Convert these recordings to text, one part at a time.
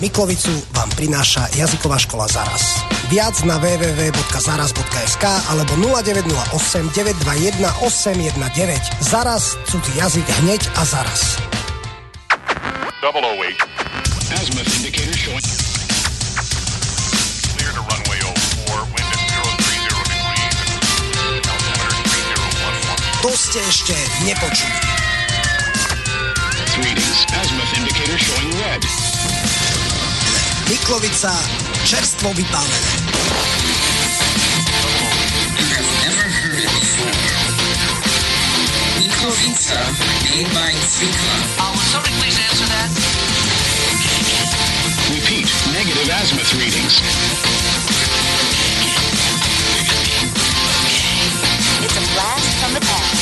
Miklovicu vám prináša jazyková škola Zaraz. Viac na www.zaraz.sk alebo 0908 921 819. Zaraz, cudzí jazyk hneď a zaraz. 008. Azimuth indicator showing. Clear to runway 04, wind at 030 degrees. Altimeter 3011. To ste ešte nepočuli. Readings. Azimuth indicator showing red. Miklovica, čerstvo vypálené. Miklovica, made by Cvikla. Sorry, please answer that. Repeat. Negative azimuth readings. It's a blast from the past.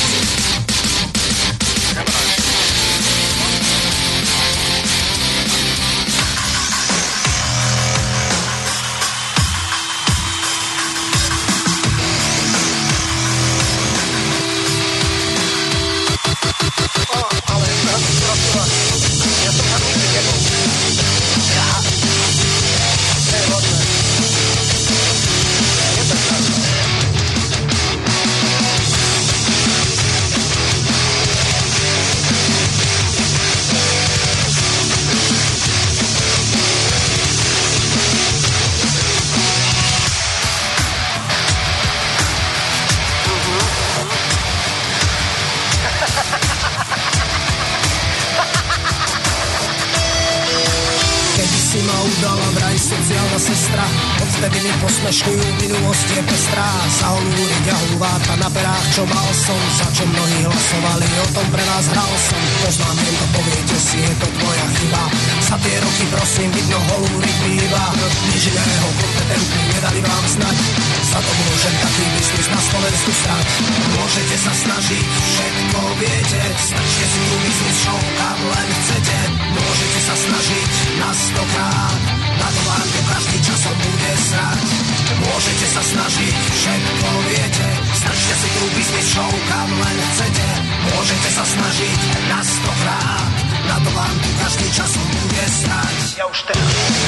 Sociálna sestra, odvtedy mi posmeškujú, minulosť je pestrá. Za Hollywood a hulváta na perách, čo mal som, za čo mnohí hlasovali, o tom pre vás hral som. Poznám, viem to, poviete si, je to tvoja chyba. Za tie roky prosím, vidno Hollywood býva. Nič iného kompetentný nedali vám znať. Za to môžem taký biznis na Slovensku strať. Môžete sa snažiť, všetko viete, snažte si tu biznis show, kam len chcete. Môžete sa snažiť na 100-krát, na to vám to každý časom bude srať. Môžete sa snažiť, všetko viete, snažte si tu biznis show, kam len chcete. Môžete sa snažiť na 100-krát, na to vám tu každý časom bude srať. Ja už teraz.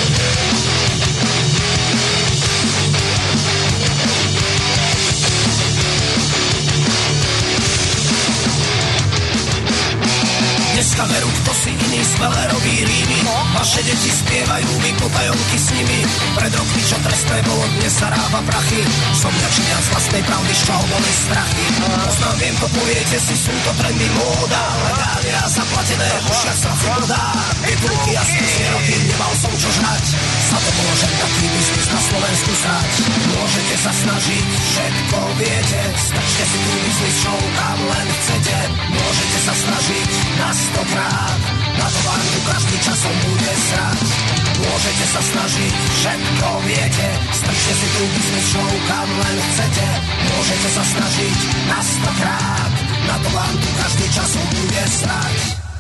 Dneska veru, kto si iný skvelé robí rímy. Vaše deti spievajú, vy potajovky s nimi. Pred rokmi, čo trestné bolo, dnes sa ráva prachy. Som ďačenia z vlastnej pravdy, z čoho boli strachy. Poznám, viem, to poviete si, sú to trendy móda. Legália zaplatené, dušia srdci podá. Keď ruky a skúsie roky, nemal som čo žrať. Za to môžem taký biznis na Slovensku srať. Môžete sa snažiť, všetko viete, snažte si tu biznis show, kam len chcete. Môžete sa snažiť na 100-krát, na to vám tu každý časom bude srať. Môžete sa snažiť, všetko viete, snažte si tu biznis show, kam len chcete. Môžete sa snažiť na 100-krát, na to vám tu každý časom bude srať.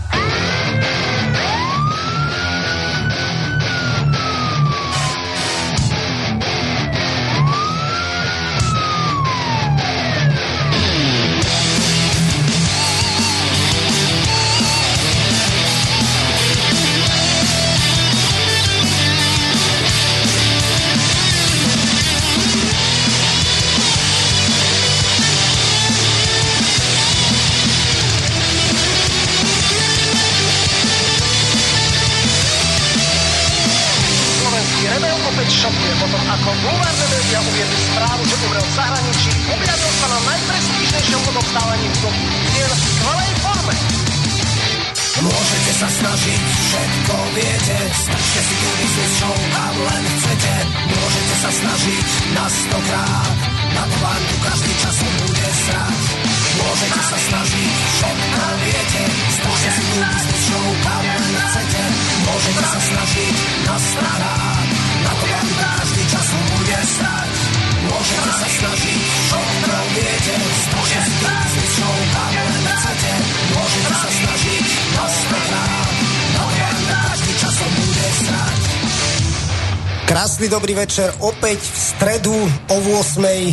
Šokuje potom, ako bulvárne médiá uviedli správu, že umrel v zahraničí, objavil sa na najprestížnejšom odovstávaní hudobných dien v skvelej forme. Môžete sa snažiť, všetko viete, snažte si tu biznis show, kam len chcete. Môžete sa snažiť na 100-krát, na to vám tu každý časom bude srať. Môžete sa snažiť, všetko viete, snažte si tu biznis show, kam len chcete. Môžete sa snažiť na 100-krát, na to vám tu každý časom bude srať. Môžete sa snažiť, všetko viete, snažte si tu biznis show, kam len chcete. Môžete sa snažiť na 100-krát, na to vám tu každý časom bude srať. Krásny dobrý večer, opäť v stredu o 8:00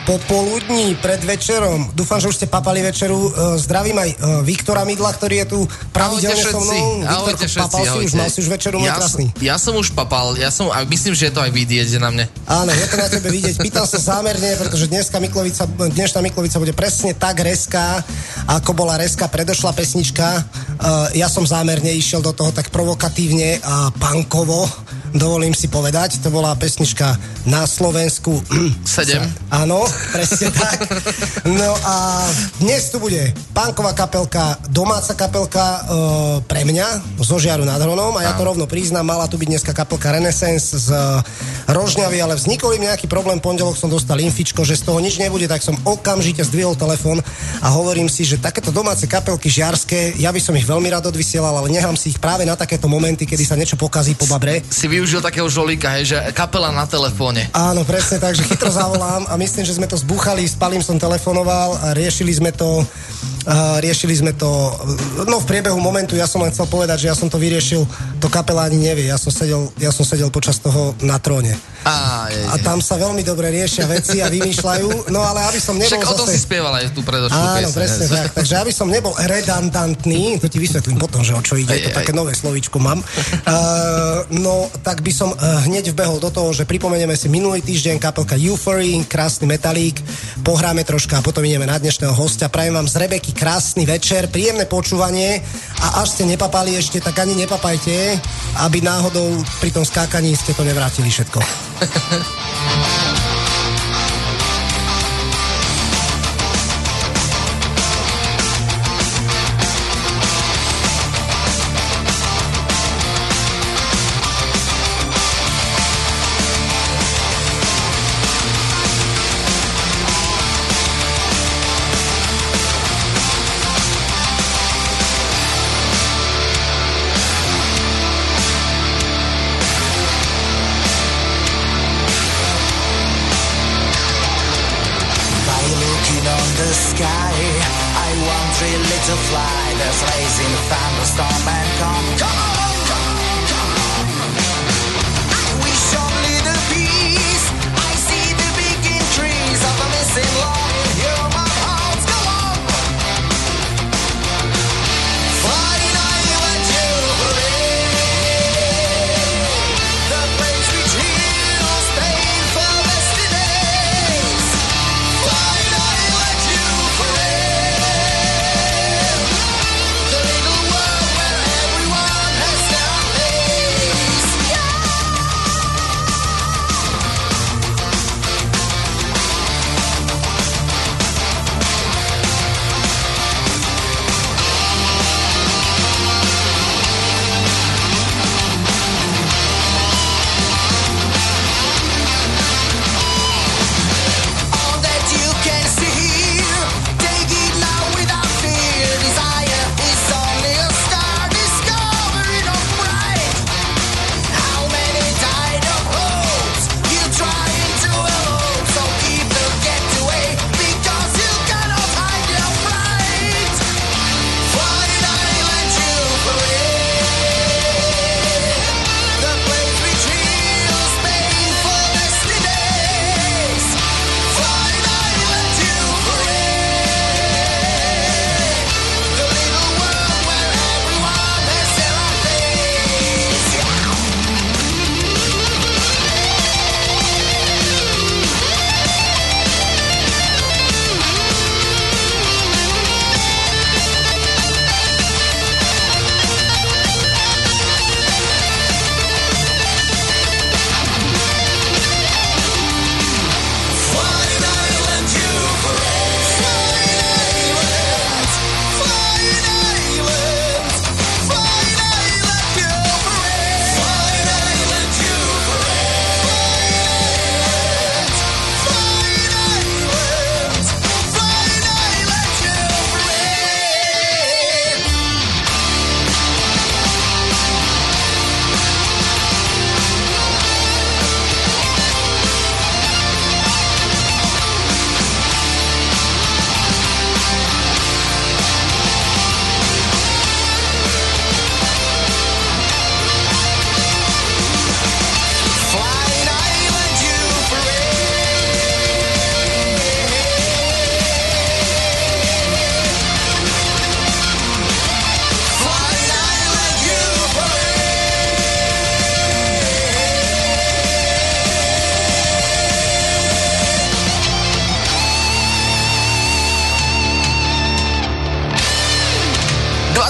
popoludní pred večerom. Dúfam, že už ste papali večeru. Zdravím aj Viktora Mydla, ktorý je tu pravidelne so mnou. Viktor, papal si už, mal si už večeru, môj krásny. Ja som už papal, a myslím, že je to aj vidieť na mne. Áno, je to na tebe vidieť. Pýtam sa zámerne, pretože dnešná Miklovica bude presne tak reská, ako bola reská predošla pesnička. Ja som zámerne išiel do toho tak provokatívne a punkovo, dovolím si povedať. To bola pesnička Na Slovensku 7. Áno, presne tak. No a dnes tu bude punková kapelka, domáca kapelka pre mňa zo Žiaru nad Hronom a ja to rovno priznám, mala tu byť dneska kapelka Renaissance z Rožňavy, ale vznikol im nejaký problém, pondelok som dostal infičko, že z toho nič nebude, tak som okamžite zdvihol telefón a hovorím si, že takéto domáce kapelky žiarske, ja by som ich veľmi rád odvysielal, ale nechám si ich práve na takéto momenty, kedy sa niečo pokazí po babre. Si využil takého žolíka, hej, že kapela na telefóne. Áno, presne tak, že chytro zavolám a myslím, že sme to zbúchali, s Palim som telefonoval a riešili sme to, no v priebehu momentu. Ja som len chcel povedať, že ja som to vyriešil, to kapela ani nevie, ja som sedel počas toho na tróne. A tam sa veľmi dobre riešia veci a vymýšľajú, no ale aby som nebol však o to si spieval aj tú predošlú piesň. Áno, presne tak, takže aby som nebol redundantný, to ti vysvetlím potom, že o čo ide, to také nové slovíčko mám, no tak by som hneď vbehol do toho, že pripomenieme si minulý týždeň kapelka Euphoria, krásny metalík, pohráme troška a potom ideme na dnešného hostia. Prajem vám z Rebeky krásny večer, príjemné počúvanie a až ste nepapali ešte, tak ani nepapajte, aby náhodou pri tom skákaní ste to nevrátili všetko.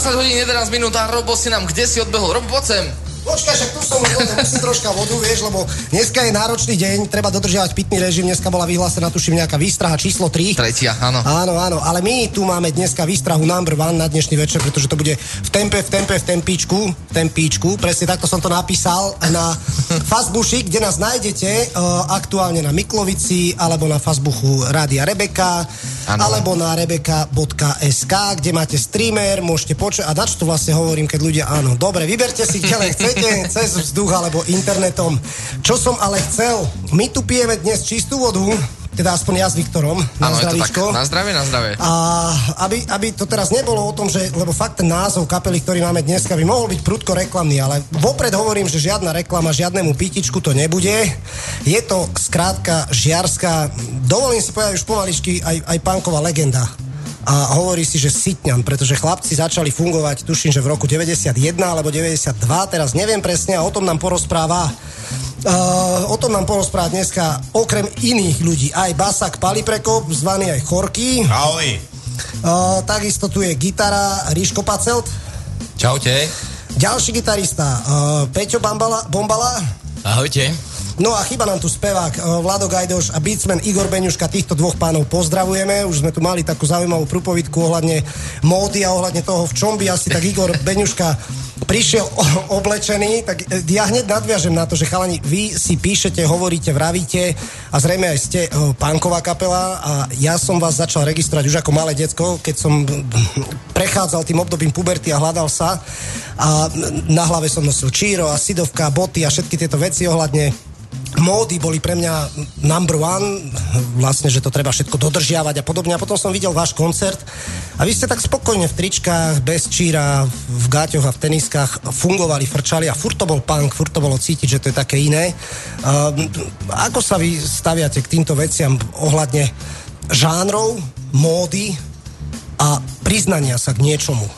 hodín 11 minút a Robo si nám kde si odbehol? Robo, poď sem. Počkaj, však tu som musím troška vodu, vieš, lebo dneska je náročný deň, treba dodržiavať pitný režim, dneska bola vyhlásená, tuším, nejaká výstraha číslo 3. Tretia, áno. Áno, ale my tu máme dneska výstrahu number 1 na dnešný večer, pretože to bude v tempíčku, presne takto som to napísal na Facebooku, kde nás nájdete aktuálne na Miklovici, alebo na Facebooku Rádia Rebeka, alebo na rebeka.sk, kde máte streamer, môžete počuť, a na čo to vlastne hovorím, keď ľudia, áno, dobre, vyberte si, kde len chcete, cez vzduch alebo internetom. Čo som ale chcel, my tu pijeme dnes čistú vodu, teda aspoň ja s Viktorom, na zdravíčko. Na zdravie, na zdravie. A aby to teraz nebolo o tom, že, lebo fakt ten názov kapely, ktorý máme dneska, by mohol byť prudko reklamný, ale vopred hovorím, že žiadna reklama, žiadnemu pítičku to nebude. Je to skrátka žiarská, dovolím si povedať už pomaličky, aj punková legenda. A hovorí si, že Sitňan, pretože chlapci začali fungovať, tuším, že v roku 91 alebo 92, teraz neviem presne, a o tom nám porozpráva dneska okrem iných ľudí aj Basák Paliprekop, zvaný aj Chorky. Ahoj. Takisto tu je gitara Ríško Pacelt. Čaute. Ďalší gitarista Peťo Bombala. Ahojte. No a chýba nám tu spevák Vlado Gajdoš a beatsman Igor Beňuška. Týchto dvoch pánov pozdravujeme. Už sme tu mali takú zaujímavú prúpovidku ohľadne módy a ohľadne toho, v čom by asi tak Igor Beňuška prišiel oblečený. Tak ja hneď nadviažem na to, že chalani, vy si píšete, hovoríte, vravíte a zrejme aj ste punková kapela a ja som vás začal registrovať už ako malé decko, keď som prechádzal tým obdobím puberty a hľadal sa a na hlave som nosil číro a sidovka, boty a všetky tieto veci ohľadne módy boli pre mňa number 1, vlastne, že to treba všetko dodržiavať a podobne. A potom som videl váš koncert a vy ste tak spokojne v tričkách, bez číra, v gáťoch a v teniskách fungovali, frčali a furt to bol punk, furt to bolo cítiť, že to je také iné. Ako sa vy staviate k týmto veciam ohľadne žánrov, módy a priznania sa k niečomu?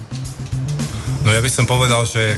No ja by som povedal, že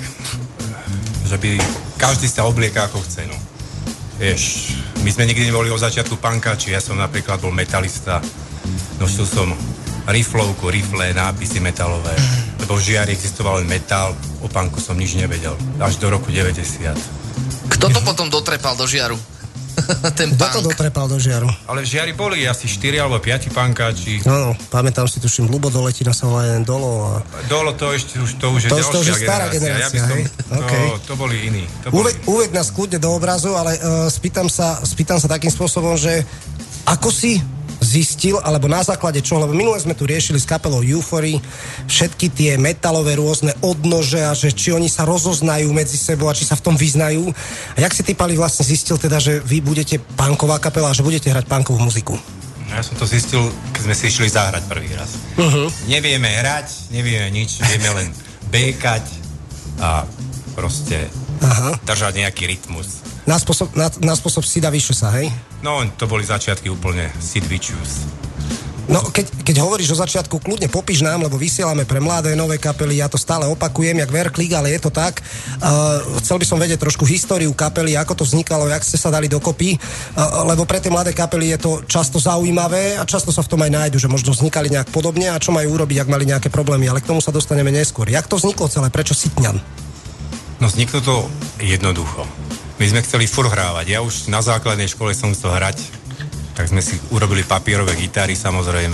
by každý sa oblieka ako chce, no. Vieš, my sme nikdy neboli od začiatku punkáči, ja som napríklad bol metalista, nosil som rifle, nápisy metalové, lebo v Žiari existoval len metal, o punku som nič nevedel, až do roku 90. Kto to potom dotrepal do Žiaru? Ten punk. Kto to dotrepal do Žiaru? Ale v Žiari boli asi 4 alebo 5 punkáči. No, pamätám si, tuším, Ľubo Doletina sa volá jeden Dolo. A... Dolo to už je ďalšia stará generácia, hej? To boli iní. Uveď nás kľudne do obrazu, ale spýtam sa takým spôsobom, že ako si zistil, alebo na základe čoho, lebo minule sme tu riešili s kapelou Euphorii všetky tie metalové rôzne odnože a že či oni sa rozoznajú medzi sebou a či sa v tom vyznajú. A jak si ty, Pali, vlastne zistil teda, že vy budete punková kapela a že budete hrať punkovú muziku? Ja som to zistil, keď sme si išli zahrať prvý raz. Nevieme hrať, nevieme nič, vieme len békať a proste držať nejaký rytmus. Na spôsob Sida Viciousa, hej? No, to boli začiatky úplne Sid Vicious. No, keď hovoríš o začiatku, kľudne popíš nám, lebo vysielame pre mladé, nové kapely, ja to stále opakujem, jak Verklík, ale je to tak. Chcel by som vedieť trošku históriu kapely, ako to vznikalo, jak ste sa dali dokopy, lebo pre tie mladé kapely je to často zaujímavé a často sa v tom aj nájdu, že možno vznikali nejak podobne a čo majú urobiť, ak mali nejaké problémy, ale k tomu sa dostaneme neskôr. Jak to vzniklo celé? Prečo Sitňan? No, vzniklo to jednoducho. My sme chceli furt hrávať. Ja už na základnej škole som chcel hrať, tak sme si urobili papierové gitary samozrejme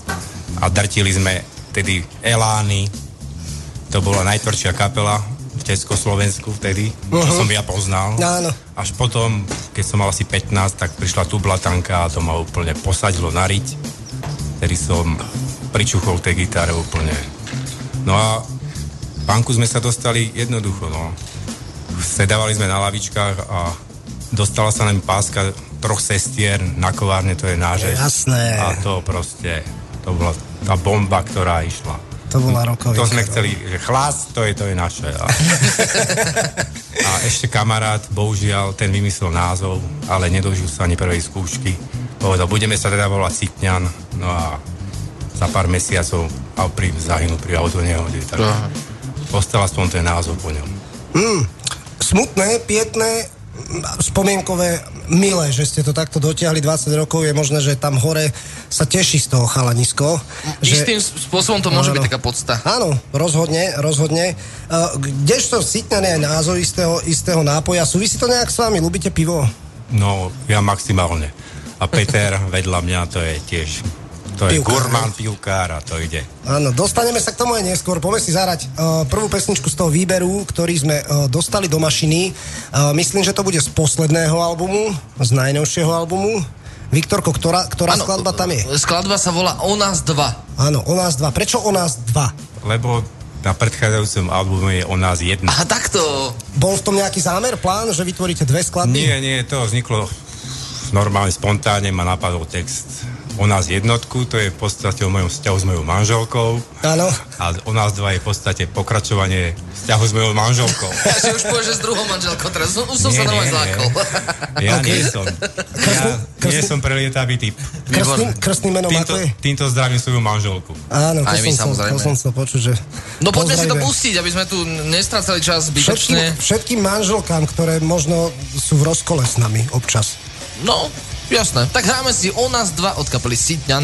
a drtili sme tedy Elány. To bola najtvrdšia kapela v Československu vtedy, čo som ja poznal. Áno. Až potom, keď som mal asi 15, tak prišla Tublatanka a to ma úplne posadilo na riť. Tedy som pričuchol tej gitare úplne. No a punku sme sa dostali jednoducho, no. Sedávali sme na lavičkách a dostala sa nám páska 3 sestier na kovárne, to je nážež. Jasné. A to proste, to bola tá bomba, ktorá išla. To bola rokovička. To sme chceli, že chlás, to je naše. A ešte kamarát, bohužiaľ, ten vymyslel názov, ale nedožil sa ani prvej skúšky. Povedal, budeme sa teda volať Sitňan, no a za pár mesiacov zahynul pri autonehode, tak ostal aspoň ten názov po ňom. Smutné, pietné, spomienkové milé, že ste to takto dotiahli 20 rokov, je možné, že tam hore sa teší z toho chalanisko. Istým spôsobom to môže byť taká podsta. Áno, rozhodne. Kdežto Sitňan je aj názov istého nápoja, súvisí to nejak s vami? Ľúbite pivo? No, ja maximálne. A Peter vedľa mňa, to je tiež... To je gurmán, pivkár a to ide. Áno, dostaneme sa k tomu aj neskôr. Poďme si zahrať prvú pesničku z toho výberu, ktorý sme dostali do mašiny. Myslím, že to bude z posledného albumu, z najnovšieho albumu. Viktorko, ktorá skladba tam je? Skladba sa volá O nás dva. Áno, O nás dva. Prečo O nás dva? Lebo na predchádzajúcom albume je O nás jedna. Aha, takto. Bol v tom nejaký zámer, plán, že vytvoríte dve skladby? Nie, to vzniklo normálne, spontánne, ma napadol text O nás jednotku, to je v podstate o mojom vzťahu s mojou manželkou. Áno. A O nás dva je v podstate pokračovanie vzťahu s mojou manželkou. Ja si už poviem, že s druhou manželkou, teraz už som sa normálne zlákol. Ja nie som. Nie som prelietavý typ. Krstný meno máte? Týmto zdravím svoju manželku. Áno, aj my samozrejme. To som chcel počuť, že... No poďme si to pustiť, aby sme tu nestracali čas zbytočne. Všetkým manželkám, ktoré možno sú v rozkole s nami občas. No, jasné. Tak hráme si O nás dva od kapely Sitňan.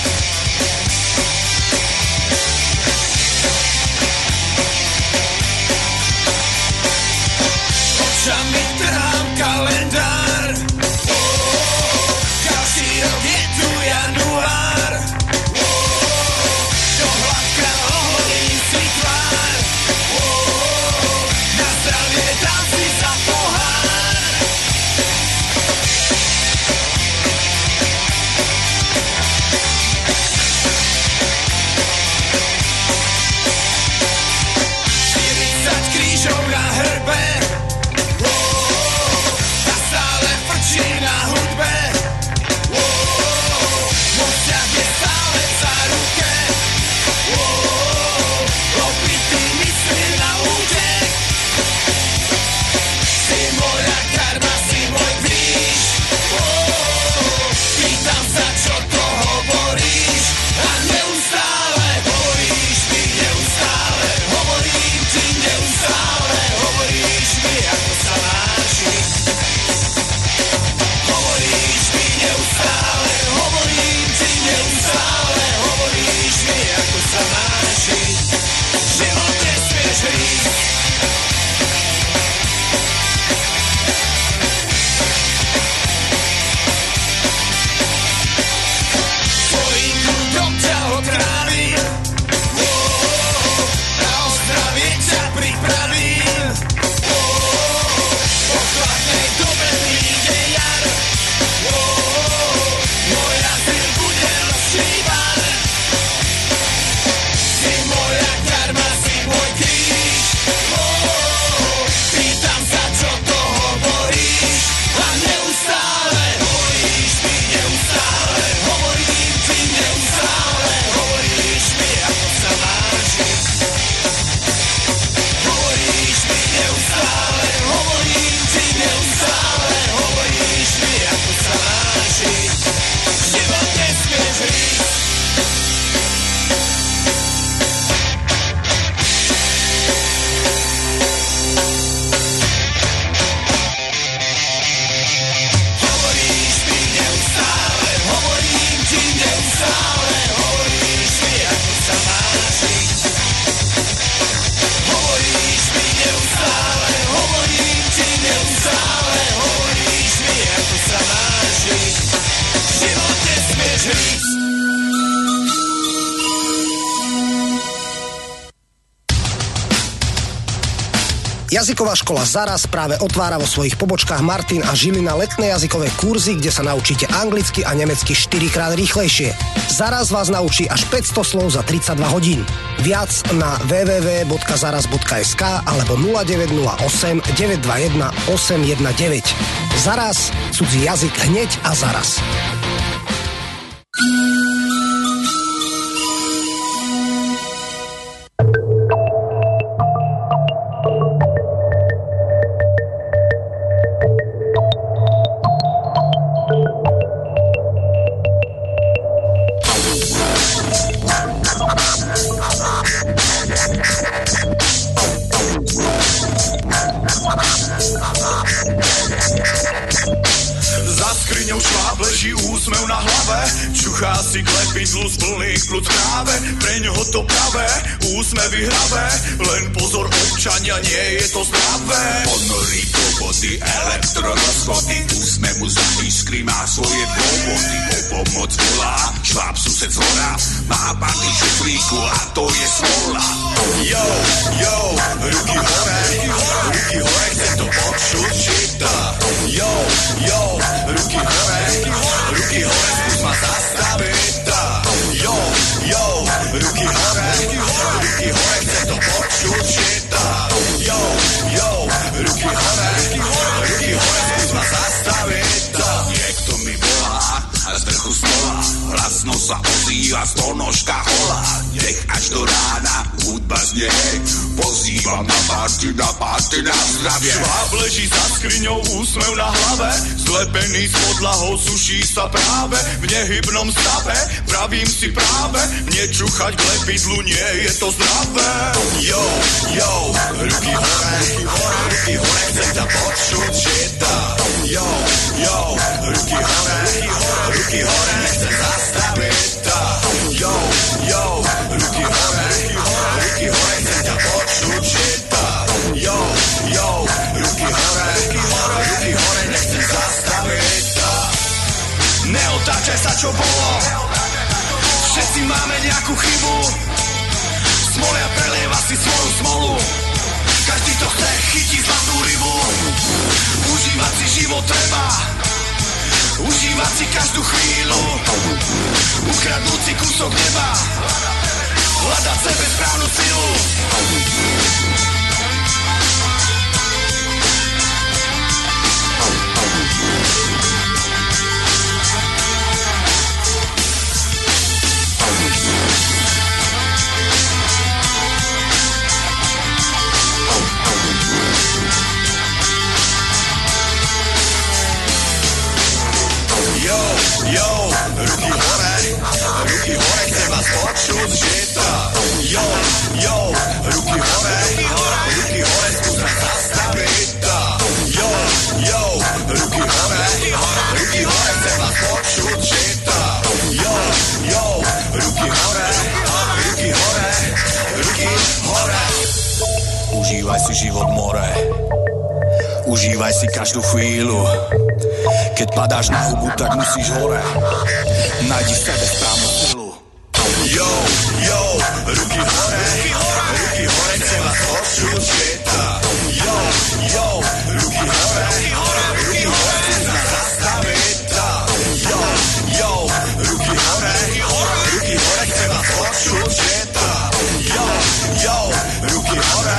Očami trhám kalendár. Každý rok je tu január. Do hladka oholím si tvár. Na zdravie dám si za pohár. Krížov na hrbe, a stále frčí na hudbe, môj vzťah je stále v záruke, opitý myslí na útek. Si moja karma, si môj kríž, pýtam sa, čo to hovoríš, a neustále hovoríš mi, neustále hovorím ti, neustále hovoríš mi, ako sa máš. Hovoríš mi neustále, hovorím ti, neustále hovoríš mi, ako sa máš. Život nesmieš rísť. Svojím kľudom ťa otrávim, na ozdravie ťa pripravím. Po chladnej dobe príde jar, môj azyl bude rozšívan. Si moja karma, si môj kríž, pýtam sa, čo to hovoríš, a neustále hovoríš mi, neustále hovorím ti, neustále hovoríš mi, ako sa máš. Hovoríš mi neustále, hovorím ti, neustále hovoríš mi, ako sa máš. Život nesmieš rísť. Hovoríš mi neustále, hovorím ti, neustále hovoríš mi, ako sa máš. Hovoríš mi neustále, hovorím ti, neustále hovoríš mi, ako sa máš. Život nesmieš rísť. Jazyková škola Zaraz práve otvára vo svojich pobočkách Martin a Žilina letné jazykové kurzy, kde sa naučíte anglicky a nemecky 4-krát rýchlejšie. Zaraz vás naučí až 500 slov za 32 hodín. Viac na www.zaraz.sk alebo 0908 921 819. Zaraz, cudzí jazyk hneď a zaraz. leží úsmev na hlave, čuchá si klepidlu z plných plúc práve, pre ňoho to pravé, úsmevy hravé, len pozor občania, nie je to zdravé. Ponorí do vody, elektrorozvody, úsmev mu za iskry, má svoje dôvody, o pomoc volá, šváb sused z hora, má bandy šuflíku a to je svola. Yo, yo, ruky hore, chce to počuť žita. Yo, yo, ruky hore, skús ma zastaviť. Yo, yo, ruky hore, chce to počuť žita. Yo, yo, ruky hore, skús ma zastaviť. Niekto mi volá a z vrchu stola hlasno sa ozýva z ponožka holá. Nech až do rána hudba znie, pozývam na párty na zdravie. Šváb leží za skriňou, úsmev na hlave, zlepený s podlahou, suší sa práve v nehybnom stave. Pravím si práve, nečuchať k lepidlu, nie je to zdravé. Yo, yo, ruky hore, chcem ťa počuť žita. Yo, yo, ruky hore, nechcem zastaviť. Yo, yo, ruky hore, chcem ťa počuť žita. Yo, yo, ruky hore, nechcem zastaviť. Neotáčaj sa, čo bolo, všetci máme nejakú chybu, smolia prelieva si svoju smolu, každý to chce, chytí zlatú rybu. Užívať si život treba, užívať si každú chvíľu, ukradnúť si kúsok neba, hľadať sebe správnu silu. Yo, yo, ruky hore, chcem vás počuť žita. Yo, yo, ruky hore, skús ma zastaviť. Yo, yo, ruky hore, chcem vás počuť žita. Yo, yo, ruky hore. Užívaj si život more, užívaj si každú chvíľu. Keď padáš na hubu, tak musíš hore, nájdi v sebe správnu silu. Yo, yo, ruky hore, chcem vás počuť žita. Yo, yo, ruky hore, chcem nás zastaviť. Yo, yo, ruky hore, chcem vás počuť žita. Yo, yo, ruky hore.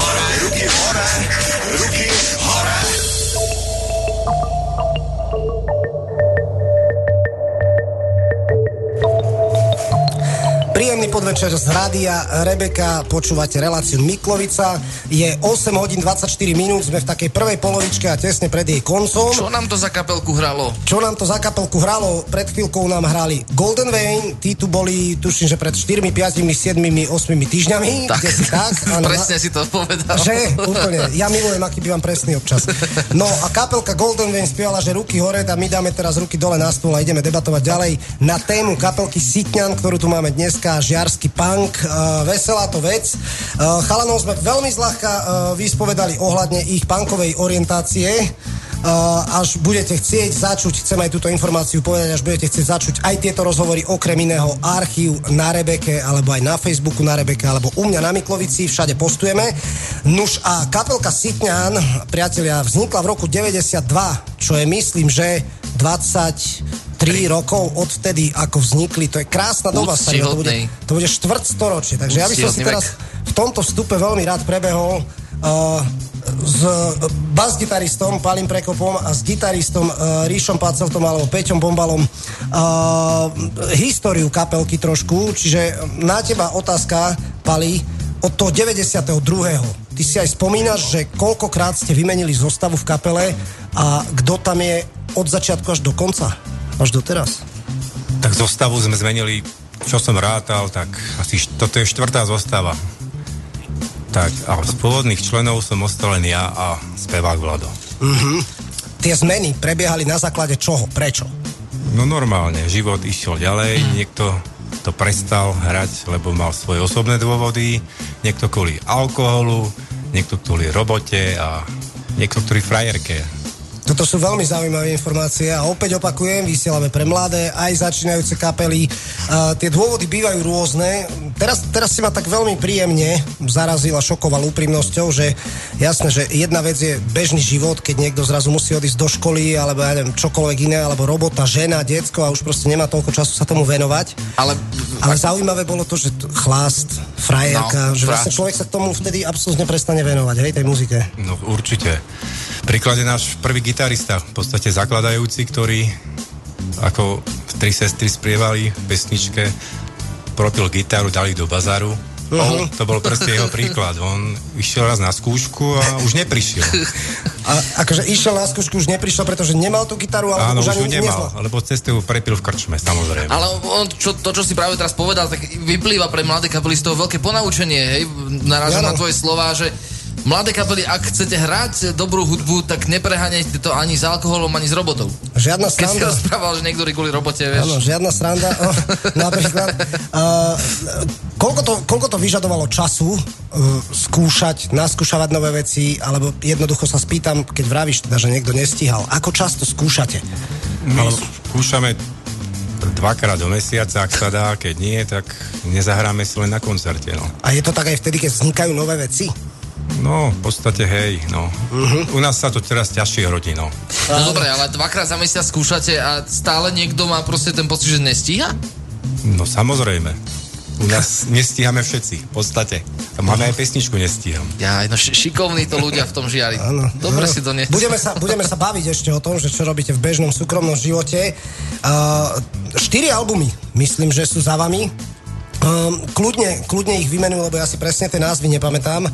Príjemný podvečer z rádia Rebeka, počúvate reláciu Miklovica. Je 8 hodín 24 minút, sme v takej prvej polovičke a tesne pred jej koncom. Čo nám to za kapelku hralo? Pred chvíľkou nám hrali Golden Vein, tí tu boli, tuším, že pred 4, 5, 7, 8 týždňami. Tak, áno, presne si to povedal. Že? Úplne. Ja milujem, aký bývam presný občas. No a kapelka Golden Vein spievala, že ruky hore, a my dáme teraz ruky dole na stôl a ideme debatovať ďalej na tému kapelky Sitňan, ktorú tu máme dnes. Žiarsky punk, veselá to vec. Chalanov sme veľmi zľahka vyspovedali ohľadne ich punkovej orientácie. Až budete chcieť začuť, chcem aj túto informáciu povedať, až budete chcieť začuť aj tieto rozhovory, okrem iného archív na Rebeke, alebo aj na Facebooku na Rebeke, alebo u mňa na Miklovici, všade postujeme. Nuž a kapelka Sitňan, priatelia, vznikla v roku 92, čo je, myslím, že 23 rokov odvtedy, ako vznikli. To je krásna doba. To bude štvrtstoročie. Takže ja by som si teraz v tomto vstupe veľmi rád prebehol s bas-gitaristom Palim Prekopom a s gitaristom Ríšom Paceltom alebo Peťom Bombalom históriu kapelky trošku. Čiže na teba otázka, Pali, od toho 92. Ty si aj spomínaš, že koľkokrát ste vymenili zostavu v kapele a kto tam je od začiatku až do konca? Až do teraz? Tak zostavu sme zmenili, čo som rátal, tak asi toto je 4. zostava. Tak, a z pôvodných členov som ostal len ja a spevák Vlado. Tie zmeny prebiehali na základe čoho? Prečo? No normálne, život išiel ďalej, niekto to prestal hrať, lebo mal svoje osobné dôvody, niekto kvôli alkoholu, niekto kvôli robote a niekto kvôli frajerke. Toto sú veľmi zaujímavé informácie a opäť opakujem, vysielame pre mladé, aj začínajúce kapely. Tie dôvody bývajú rôzne. Teraz si ma tak veľmi príjemne zarazil a šokoval úprimnosťou, že jasné, že jedna vec je bežný život, keď niekto zrazu musí odísť do školy, alebo ja neviem, čokoľvek iné, alebo robota, žena, decko a už proste nemá toľko času sa tomu venovať. Ale zaujímavé bolo to, že chlast, frajerka, že vlastne človek sa k tomu vtedy absolútne prestane venovať, hej, tej muzike. No určite. Príklad je náš prvý gitarista, v podstate zakladajúci, ktorý ako tri sestry spievali v pesničke, propil gitaru, dali do bazaru. To bol proste jeho príklad. On išiel raz na skúšku a už neprišiel. A akože išiel na skúšku, už neprišiel, pretože nemal tú gitaru, ale už ani nemal, lebo cez to prepil v krčme, samozrejme. Ale to, čo si práve teraz povedal, tak vyplýva pre mladé kapely z toho veľké ponaučenie, hej? Narážam na tvoje slová, že mladé kapely, ak chcete hrať dobrú hudbu, tak nepreháňajte to ani s alkoholom, ani s robotou. Žiadna sranda. Keď si rozprával, že niektorí kvôli robote, vieš. Áno, žiadna sranda. Napríklad, koľko to vyžadovalo času skúšať, naskúšavať nové veci, alebo jednoducho sa spýtam, keď vravíš teda, že niekto nestíhal, ako často skúšate? My skúšame 2-krát do mesiaca, ak sa dá, keď nie, tak nezahráme si len na koncerte, no. A je to tak aj vtedy, keď vznikajú nové veci? No, v podstate hej, no. U nás sa to teraz ťažšie rodí, no. No dobre, ale 2-krát za mesiac skúšate a stále niekto má proste ten pocit, že nestíha? No samozrejme. U nás nestíhame všetci, v podstate. Máme aj pesničku Nestíham. Ja, no šikovní to ľudia v tom Žiari. Áno. Dobre si to Budeme sa baviť ešte o tom, že čo robíte v bežnom súkromnom živote. 4 albumy, myslím, že sú za vami. Kľudne ich vymenujú, lebo ja si presne tie názvy nepamätám.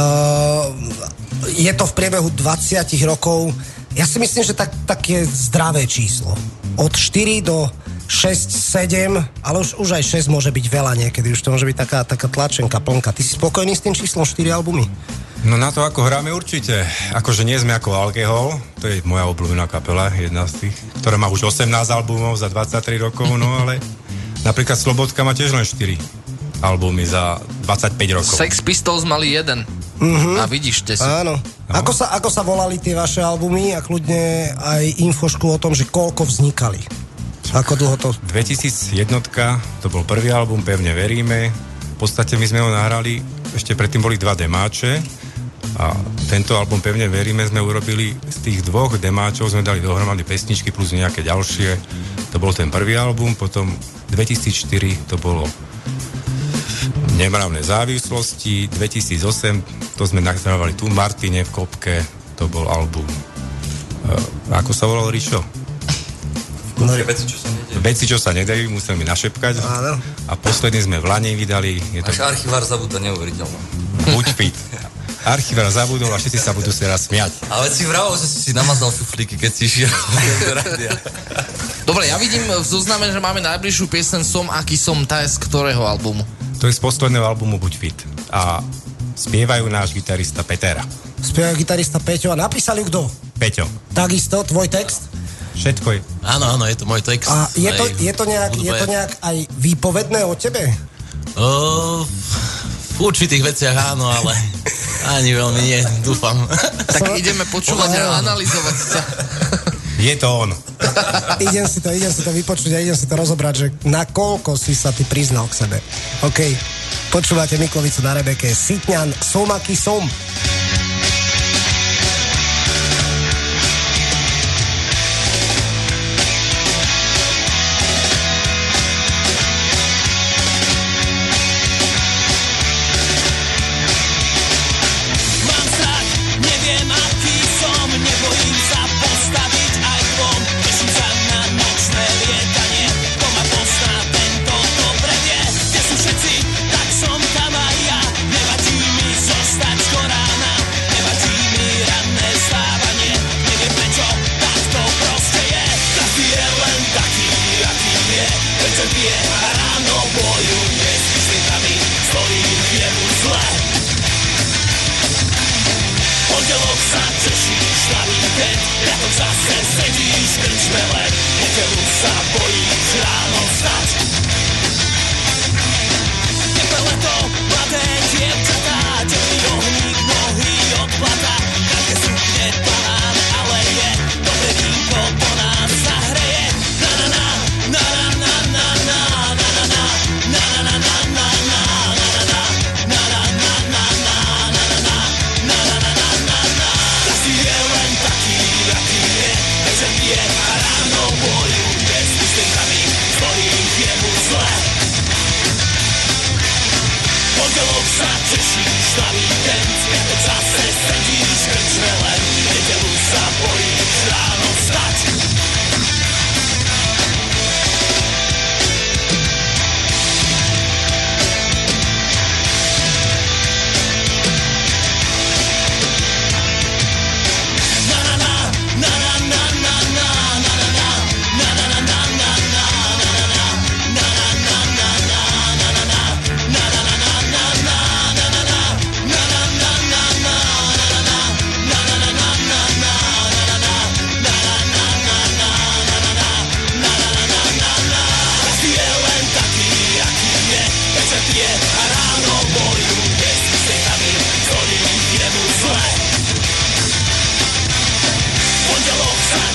Je to v priebehu 20 rokov. Ja si myslím, že tak je zdravé číslo. Od 4 do 6, 7, ale už aj 6 môže byť veľa niekedy. Už to môže byť taká tlačenka, plnka. Ty si spokojný s tým číslom 4 albumy? No na to, ako hráme, určite. Akože nie sme ako Alkohol, to je moja obľúbená kapela, jedna z tých, ktorá má už 18 albumov za 23 rokov, no ale napríklad Slobodka má tiež len 4 albumy za 25 rokov. Sex Pistols mali 1. A vidíš, ste si. Áno. No. Ako sa volali tie vaše albumy a kľudne aj infošku o tom, že koľko vznikali? Ako dlho to? 2001 to bol prvý album, Pevne veríme. V podstate my sme ho nahrali, ešte predtým boli 2 demáče a tento album Pevne veríme sme urobili z tých 2 demáčov, sme dali dohromady pesničky plus nejaké ďalšie. To bol ten prvý album, potom 2004 to bolo Nemravné závislosti, 2008 to sme nahrávali tu v Martine v Kopke, to bol album. Ako sa volal, Rišo? Veci, čo sa nedajú, musel mi našepkať. Áno. A posledný sme v Lani vydali. Až archivár zabudol, neuveriteľné. Buď fit. Archivár zabudol a všetci sa budú si raz smiať. Ale si vravel, že si namazal šuflíky, keď si išiel do rádia. Dobre, ja vidím v zozname, že máme najbližšiu pieseň Som, aký som, tá je z ktorého albumu? To je z posledného albumu Buď fit. A spievajú náš gitarista Petera. Spievajú gitarista Peťo a napísali ju kto? Peťo. Takisto, tvoj text? Všetko je. Áno, je to môj text. A je to nejak aj výpovedné o tebe? V určitých veciach áno, ale ani veľmi nie, dúfam. Tak ideme počúvať a analyzovať sa. Je to on. Idem si to vypočuť a idem si to rozobrať, že nakoľko si sa ty priznal k sebe. OK, počúvate Miklovicu na Rebeke. Sitňan, Som, aký som. Všetci, tak som tam aj ja, nevadí mi zostať skoro rána.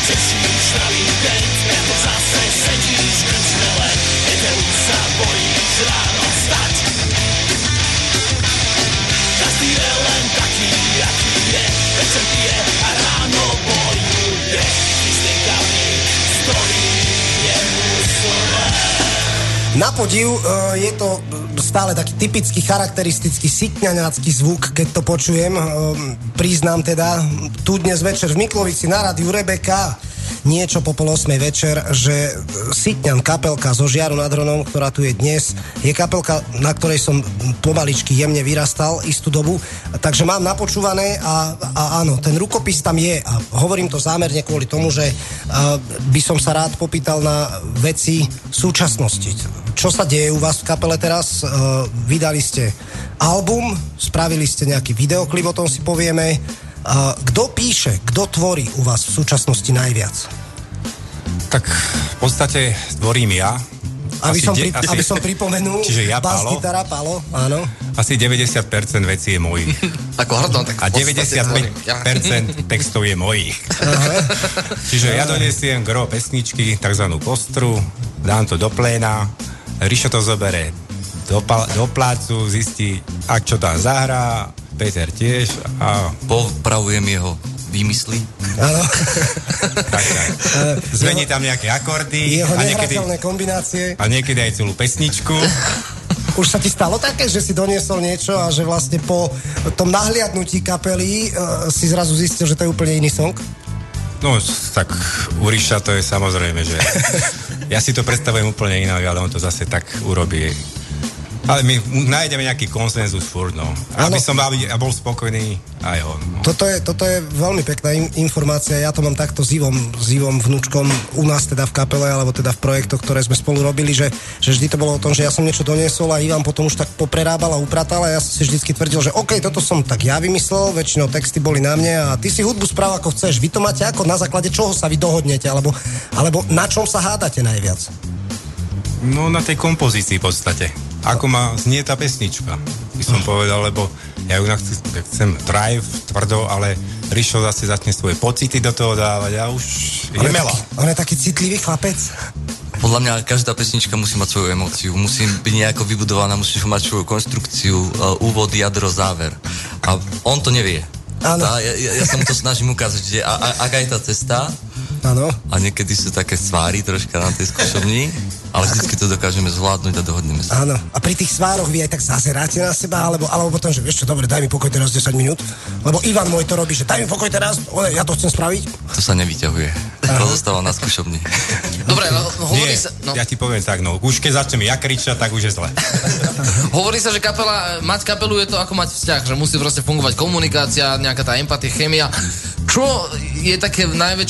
Na podiv je to stále taký typický, charakteristický sitňaňácky zvuk, keď to počujem. Priznám teda, tu dnes večer v Miklovici na rádiu Rebeka, niečo po 7:30 večer, že Sitňan, kapelka zo Žiaru nad Hronom, ktorá tu je dnes, je kapelka, na ktorej som pomaličky jemne vyrastal istú dobu, takže mám napočúvané a áno, ten rukopis tam je a hovorím to zámerne kvôli tomu, že by som sa rád popýtal na veci súčasnosti. Čo sa deje u vás v kapele teraz? Vydali ste album, spravili ste nejaký videoklip, o tom si povieme. Kto píše, kto tvorí u vás v súčasnosti najviac? Tak v podstate tvorím ja. Aby som pripomenul, čiže ja, bas, Pálo. gitara, Pálo, áno. Asi 90% vecí je mojich. Ako hrdno, tak a 95% textov je mojich. Čiže ja donesiem gro pesničky, takzvanú kostru, dám to do pléna, Rišo to zobere do plácu, zistí, ak čo tam zahrá, Peter tiež a popravujem jeho výmysly. Áno. Tak. Zmení tam nejaké akordy. Jeho nehrateľné kombinácie. A niekedy aj celú pesničku. Už sa ti stalo také, že si doniesol niečo a že vlastne po tom nahliadnutí kapely si zrazu zistil, že to je úplne iný song? No, tak u Ríša to je samozrejme, že ja si to predstavujem úplne inak, ale on to zase tak urobí. Ale my nájdeme nejaký konsenzus furt, no. Aby som bol spokojný aj on. No. Toto je veľmi pekná informácia. Ja to mám takto s Ivom vnúčkom u nás teda v kapele, alebo teda v projektoch, ktoré sme spolu robili, že vždy to bolo o tom, že ja som niečo doniesol a Ivan potom už tak poprerábal a upratal a ja som si vždycky tvrdil, že OK, toto som tak ja vymyslel, väčšinou texty boli na mne a ty si hudbu správ ako chceš. Vy to máte ako, na základe čoho sa vy dohodnete, alebo na čom sa hádate najviac? No na tej kompozícii v podstate. Ako má znie tá pesnička, by som povedal, lebo ja ju chcem drive, tvrdo, ale Rišo zase začne svoje pocity do toho dávať a už je mela. On je taký citlivý chlapec. Podľa mňa každá pesnička musí mať svoju emóciu, musí byť nejako vybudovaná, musíš mať svoju konstrukciu, úvod, jadro, záver. A on to nevie. Ja sa mu to snažím ukázať, že aká je tá cesta. Áno. A niekedy sú také sváry troška na tej skúšovni, ale vždycky to dokážeme zvládnuť a dohodneme sa. Áno. A pri tých svároch vy aj tak zazeráte na seba, alebo potom, že vieš čo, dobre, daj mi pokoj teraz 10 minút, lebo Ivan môj to robí, že daj mi pokoj teraz, ja to chcem spraviť. To sa nevyťahuje. To zostáva na skúšovni. Dobre, hovorí sa... No. Ja ti poviem tak, no, už keď začnem ja kričať, tak už je zle. Hovorí sa, že mať kapelu je to ako mať vzťah, že musí proste fungovať komunikácia, nejaká tá empatia, chémia. Čo je také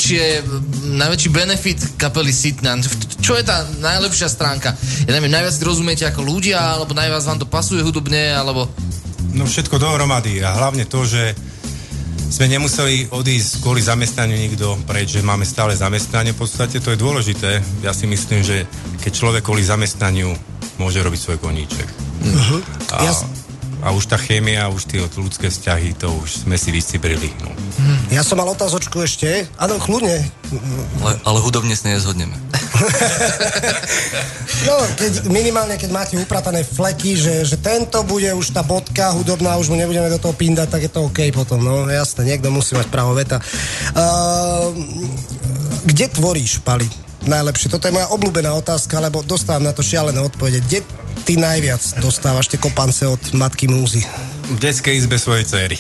najväčší benefit kapely Sitňan? Čo je tá najlepšia stránka? Ja neviem, najviac rozumiete ako ľudia, alebo najviac vám to pasuje hudobne, alebo... No všetko dohromady a hlavne to, že sme nemuseli odísť kvôli zamestnaniu nikto preč, že máme stále zamestnanie, v podstate to je dôležité. Ja si myslím, že keď človek kvôli zamestnaniu môže robiť svoj koníček. A už tá chémia, už tie ľudské vzťahy, to už sme si vycibrili. No. Ja som mal otázočku ešte. Áno, kľudne. Ale hudobne sa nezhodneme. No, minimálne keď máte upratané fleky, že tento bude už tá bodka hudobná, už mu nebudeme do toho pindať, tak je to OK potom. No jasné, niekto musí mať právo veta. Kde tvoríš, Pali? Najlepšie. Toto je moja obľúbená otázka, lebo dostávam na to šialené odpovede. Kde ty najviac dostávaš tie kopance od matky múzy? V detskej izbe svojej dcery.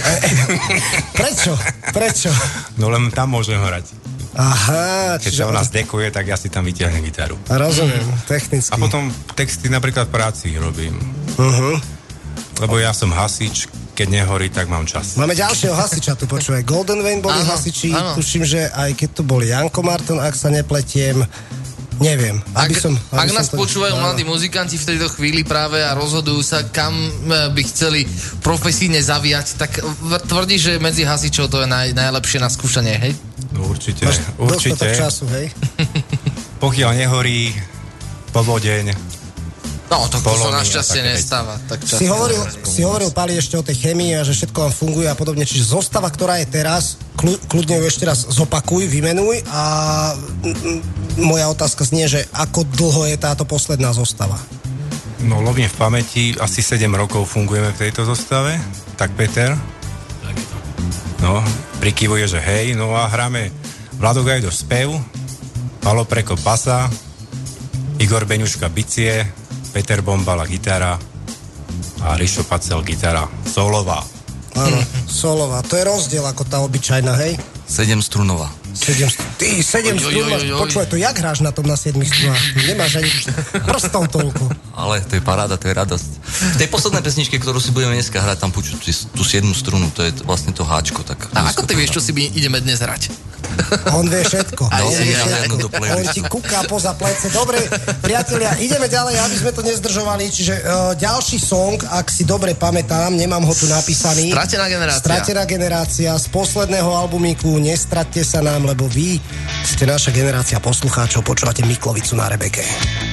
Prečo? No len tam môžem hrať. Aha. Keď sa ona zdekuje, tak ja si tam vyťahnem gitaru. Rozumiem, technicky. A potom texty napríklad v práci robím. Lebo ja som hasič, keď nehorí, tak mám čas. Máme ďalšieho hasiča tu, počúvaj. Golden Vein boli hasiči, tuším, že aj keď tu boli Janko Marton, ak sa nepletiem, neviem. Ak nás počúvajú mladí muzikanti v tejto chvíli práve a rozhodujú sa, kam by chceli profesíne zavíjať, tak tvrdí, že medzi hasičov to je najlepšie na skúšanie, hej? No určite. Dostatok času, hej? Pokiaľ nehorí, povodeň, No, to sa Polónia, našťastie také nestáva. Tak Si hovoril, Pali, ešte o tej chemii a že všetko vám funguje a podobne. Čiže zostava, ktorá je teraz, kľudne ju ešte raz zopakuj, vymenuj a moja otázka znie, že ako dlho je táto posledná zostava? No, lovne v pamäti, asi 7 rokov fungujeme v tejto zostave. Tak Peter? No, prikyvuje, že hej, no a hráme Vlado Gajdo spev, Palo Prekop basa, Igor Beňuška bicie, Peter Bombala gitara a Rišo Pacel gitara solová. Áno, solová. To je rozdiel ako tá obyčajná, hej? 7-strunová. 7 strun. Počúvaj, to jak hráš na tom na 7 strunách? Nemáš ani prstov toľko. Ale to je paráda, to je radosť. V tej poslednej pesničke, ktorú si budeme dneska hrať, tam počuť tú 7 strunu, to je vlastne to háčko. Tak a ako ty vieš, čo si ideme dnes hrať? On vie všetko. On ti kúká poza plece. Dobre, priatelia, ideme ďalej, aby sme to nezdržovali. Čiže ďalší song, ak si dobre pamätám, nemám ho tu napísaný. Stratená generácia z posledného albumiku Nestraťte sa nám, lebo vy ste naša generácia poslucháčov, počúvate Miklovicu na Rebeke.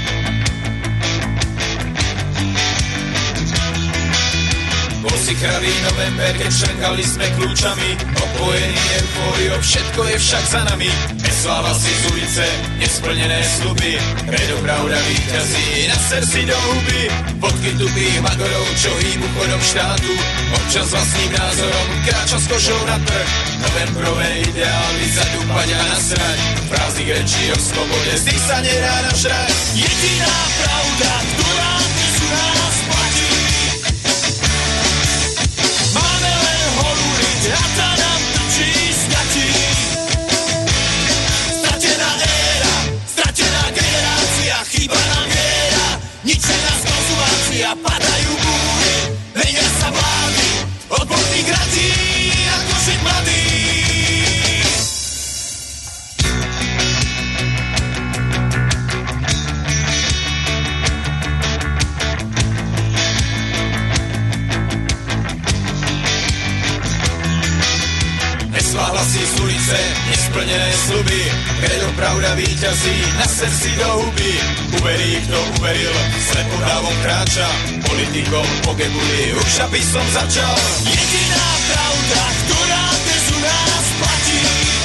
Kravý november, keď šrnkali sme kľúčami, opojený eufóriou, všetko je však za nami. Nesláva si z ulice, nesplnené sľuby, predo pravda víťazí, na srdci do huby. Fotky tupých magorov, čo hýbu chodom štátu, občas vlastným názorom, kráča s košou na trh. Novembrové ideály zadúpať a nasrať, prázdnych rečí o slobode, z nich sa nedá našrať. Jediná pravda, ktorá dnes u nás platí, máme len holú riť a tá nám trčí z ňatí. Stratená éra, stratená generácia, chýba nám viera, ničená konzumácia, padajú búry, menia sa vlády, odborných radí, ako žiť mladý. Hlasy z ulice, nesplnené sľuby, kredo pravda víťazí, na srdci do huby. Uverí, kto uveril, slepodávom kráča, politikom pogebuli, už aby som začal. Jediná pravda, ktorá dnes u nás platí,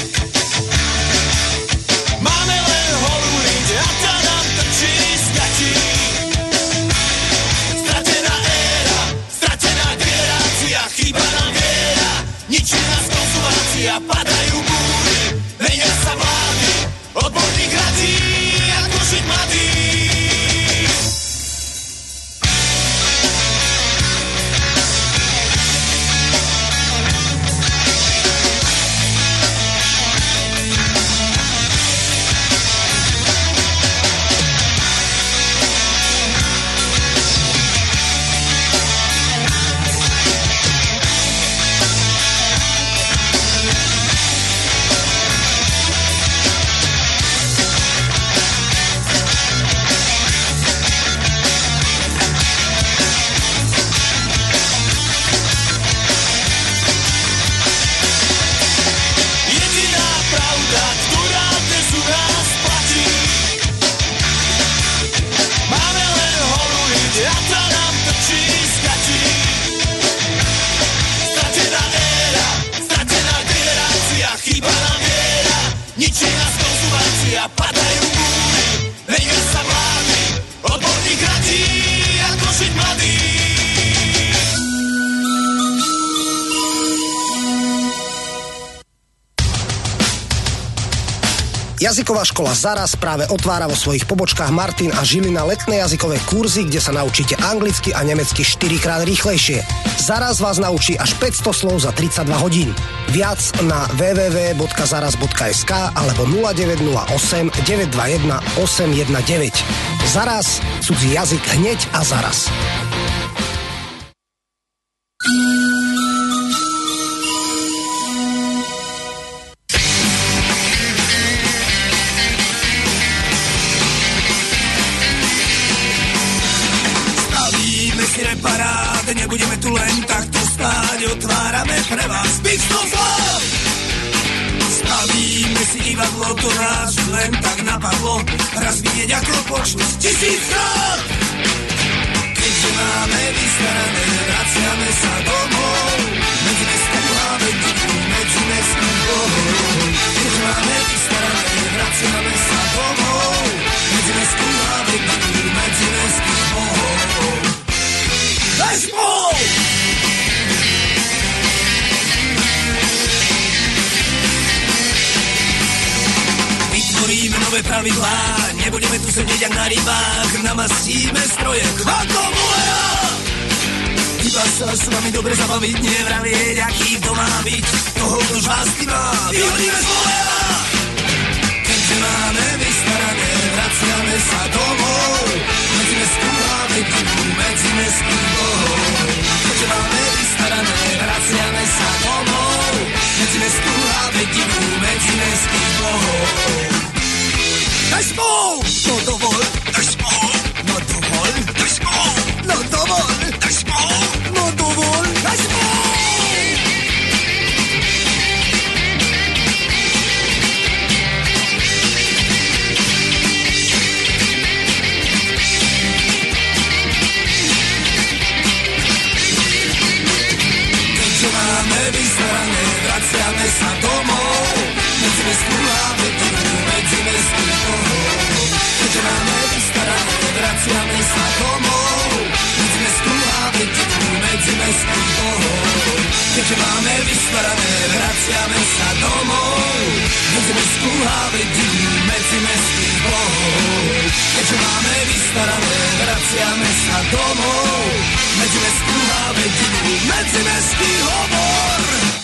máme len holú riť a tá nám trčí z gatí. Stratená éra, stratená generácia, chýba nám viera, ničí nás konzumácia, padajú búry, menia sa vlády, odborných radí, ako žiť mladý. Jazyková škola Zaraz práve otvára vo svojich pobočkách Martin a Žilina letné jazykové kurzy, kde sa naučíte anglicky a nemecky 4-krát rýchlejšie. Zaraz vás naučí až 500 slov za 32 hodín. Viac na www.zaraz.sk alebo 0908 921 819. Zaraz, cudzí jazyk hneď a zaraz. Nebudeme tu len takto stáť, otvárame pre vás Bixno Zlát. Stavíme si divadlo, to nás len tak napadlo, raz vidieť ako počuť 1000 krát. máme vystarané, vraciame sa domov. Medzi mestskú hlave divú, medzi mestskú bohov. Keďže máme vystarané, vraciame sa domov. Medzi mestskú hlave divú, medzi mestskú bohov. Daj spolu! Vytvoríme nové pravidlá, nebudeme tu sedieť jak na rybách, namastíme stroje kvantomuleja. Iba sa s vami dobre zabaviť, nevravieť, aký to má byť, toho, kdož vás ty má, vyhodíme z voleja. Keďže máme vystarané, vraciame sa domov, medzi mestskú hlave divú, medzi mestskú bohov. Keďže máme vystarané, vraciame sa domov, medzi mestskú hlave divú, medzi mestských bohov. Daj spolu! No dovol! Daj spolu! No dovol! Daj spolu! No dovol! Daj spolu! No dovol! Daj spolu! Keďže máme vystarané, vraciame sa domov, medzi mestskú hlave divú, medzi mestskú bohov. Keďže máme vystarané, vraciame sa domov, medzi mestskú hlave divú, medzi mestskú bohov. Keďže máme vystarané, vraciame sa domov, medzi mestskú hlave divú, medzi mestskú bohov. Keďže máme vystarané, vraciame sa domov, medzi mestskú hlave divú, medzi mestský hovor.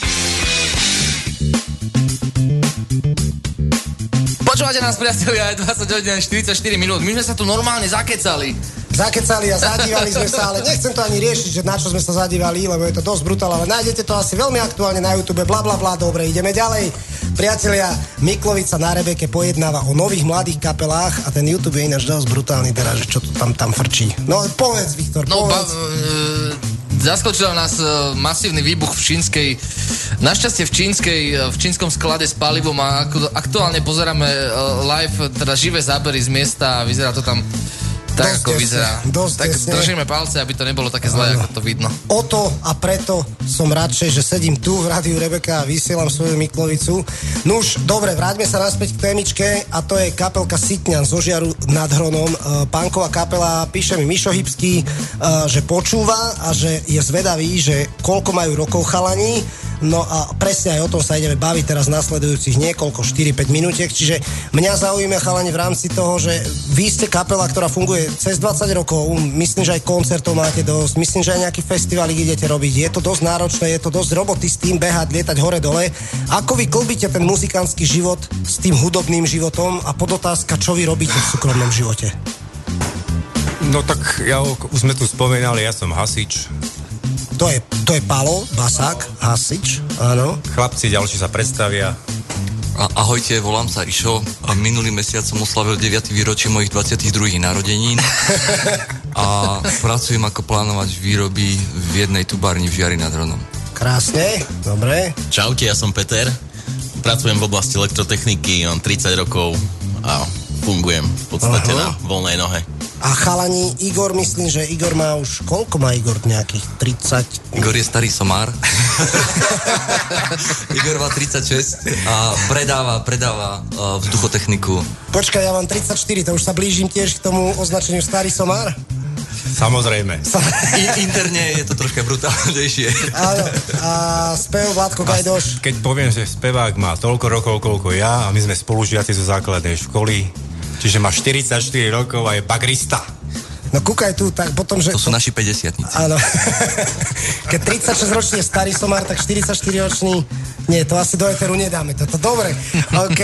Počúvate nás, priatelia, je 20 hodín 44 minút. My sme sa tu normálne zakecali a zadívali sme sa, ale nechcem to ani riešiť, že na čo sme sa zadívali, lebo je to dosť brutál, ale nájdete to asi veľmi aktuálne na YouTube, blablabla, dobre, ideme ďalej. Priatelia, Miklovica na Rebeke pojednáva o nových mladých kapelách a ten YouTube je ináč dosť brutálny teraz, že čo to tam frčí. No povedz, Viktor, povedz. Zaskočil nás masívny výbuch v čínskej, našťastie v čínskom sklade s palivom a aktuálne pozeráme live, teda živé zábery z miesta a vyzerá to tam tak, ako vyzerá. Tak držíme palce, aby to nebolo také zlé, ako to vidno. O to a preto som radšej, že sedím tu v rádiu Rebeka a vysielam svoju Miklovicu. No už, dobre, vráťme sa naspäť k témičke a to je kapelka Sitňan zo Žiaru nad Hronom. Pánková kapela, píše mi Mišo Hybský, že počúva a že je zvedavý, že koľko majú rokov chalani. No a presne aj o tom sa ideme baviť teraz nasledujúcich niekoľko, 4-5 minútiek, čiže mňa zaujíma chalani v rámci toho, že vy ste kapela, ktorá funguje cez 20 rokov, myslím, že aj koncertov máte dosť, myslím, že aj nejaký festival idete robiť, je to dosť náročné, je to dosť roboty s tým behať, lietať hore-dole. Ako vy klbíte ten muzikantský život s tým hudobným životom a podotázka, čo vy robíte v súkromnom živote? No tak už sme tu spomínali, ja som hasič. To je Palo, basák, hasič, áno. Chlapci ďalší sa predstavia. Ahojte, volám sa Rišo. Minulý mesiac som oslavil 9. výročie mojich 22. narodenín a pracujem ako plánovač výroby v jednej tubárni v Žiari nad Hronom. Krásne, dobre. Čaute, ja som Peter. Pracujem v oblasti elektrotechniky, mám 30 rokov a fungujem v podstate na voľnej nohe. A chalani, Igor, myslím, že Igor má už... Koľko má Igor? Nejakých 30? Igor je starý somár. Igor má 36 a predáva vzduchotechniku. Počkaj, ja mám 34, to už sa blížim tiež k tomu označeniu starý somár? Samozrejme. Interne je to troška brutálnejšie. Áno. A spev Vládko Gajdoš. Keď poviem, že spevák má toľko rokov, koľko ja, a my sme spolužiaci zo základnej školy, čiže má 44 rokov a je bagrista. No kúkaj tu, tak potom, že... To sú naši 50-tnici. Áno. Keď 36-ročný je starý somár, tak 44-ročný... Nie, to asi do eteru nedáme. Toto dobre. OK.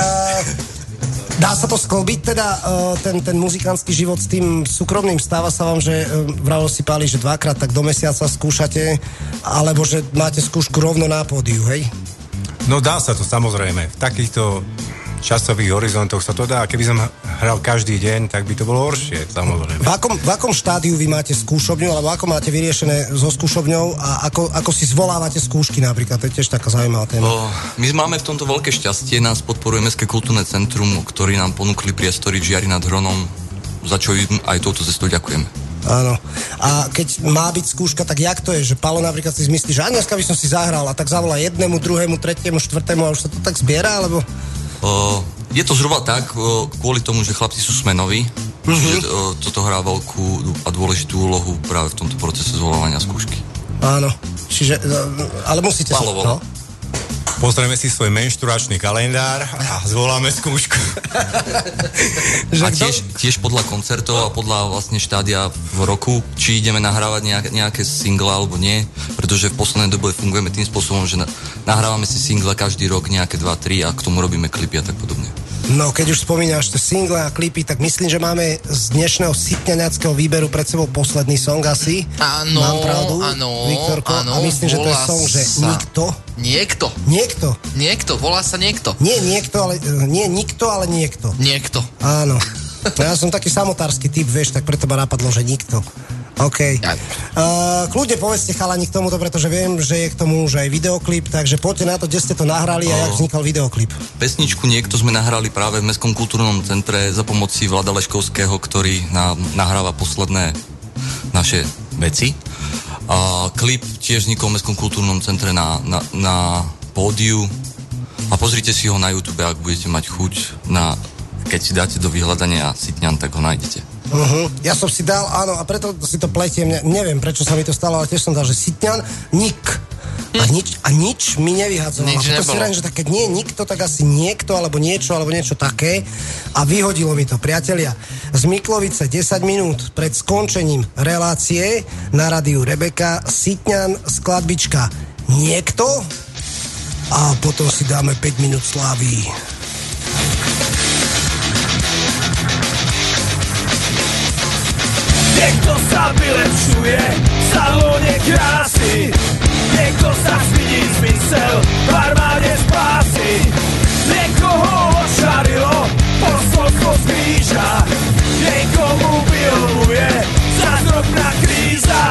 Dá sa to sklbiť, teda ten muzikantský život s tým súkromným? Stáva sa vám, že vravo si páli, že 2-krát tak do mesiaca skúšate, alebo že máte skúšku rovno na pódiu, hej? No dá sa to samozrejme. V takýchto časových horizontoch sa to dá. Keby som hral každý deň, tak by to bolo horšie, samozrejme. V akom štádiu vy máte skúšobňu, alebo ako máte vyriešené so skúšobňou a ako si zvolávate skúšky napríklad? To je tiež taká zaujímavá téma. My máme v tomto veľké šťastie, nás podporuje Mestské kultúrne centrum, ktorí nám ponúkli priestory v Žiari nad Hronom, za čo im aj touto cestou ďakujem. Áno. A keď má byť skúška, tak jak to je? Že Palo napríklad si myslí, že dneska by som si zahral a tak zavolá 1., 2., 3., 4. a už sa to tak zbiera, alebo... Je to zhruba tak, kvôli tomu, že chlapci sú smenoví, čiže toto hrá veľkú a dôležitú úlohu práve v tomto procese zvolávania skúšky. Áno. Čiže, ale musíte sa... No? Pozrieme si svoj menšturačný kalendár a zvoláme skúšku. A tiež podľa koncertov a podľa vlastne štádia v roku, či ideme nahrávať nejaké single alebo nie, pretože v poslednej dobe fungujeme tým spôsobom, že nahrávame si single každý rok nejaké 2-3 a k tomu robíme klipy a tak podobne. No, keď už spomínaš tie single a klipy, tak myslím, že máme z dnešného sitňaňackého výberu pred sebou posledný song asi. Áno, mám pravdu, áno, Viktorko? áno. A myslím, že to je song, že Niekto. Niekto, volá sa Niekto. Nie nikto, ale niekto. Niekto. Áno. Ja som taký samotársky typ, vieš, tak preto ma napadlo, že nikto. OK. Kľudne povedzte chalani k tomuto, pretože viem, že je k tomu už aj videoklip, takže poďte na to, kde ste to nahrali a jak vznikal videoklip. Pesničku Niekto sme nahrali práve v Mestskom kultúrnom centre za pomoci Vlada Leškovského, ktorý nám nahráva posledné naše veci. A klip tiež vznikol v Mestskom kultúrnom centre na pódiu a pozrite si ho na YouTube, ak budete mať chuť keď si dáte do vyhľadania Sitňan, tak ho nájdete. Ja som si dal, áno, a preto si to pletiem, neviem, prečo sa mi to stalo, ale tiež som dal, že Sitňan, a nič mi nevyhadzovalo. Nič nebolo. To si rám, že tak, keď nie nikto, tak asi niekto, alebo niečo také a vyhodilo mi to. Priatelia, z Miklovice 10 minút pred skončením relácie na rádiu Rebeka, Sitňan, skladbička Niekto a potom si dáme 5 minút slávy. Niekto sa vylepšuje v salóne krásy, niekto sa vidí zmysel v armáde spásy, niekoho ošarilo posolstvo z kríža, niekomu vyhovuje zázrobná kríza.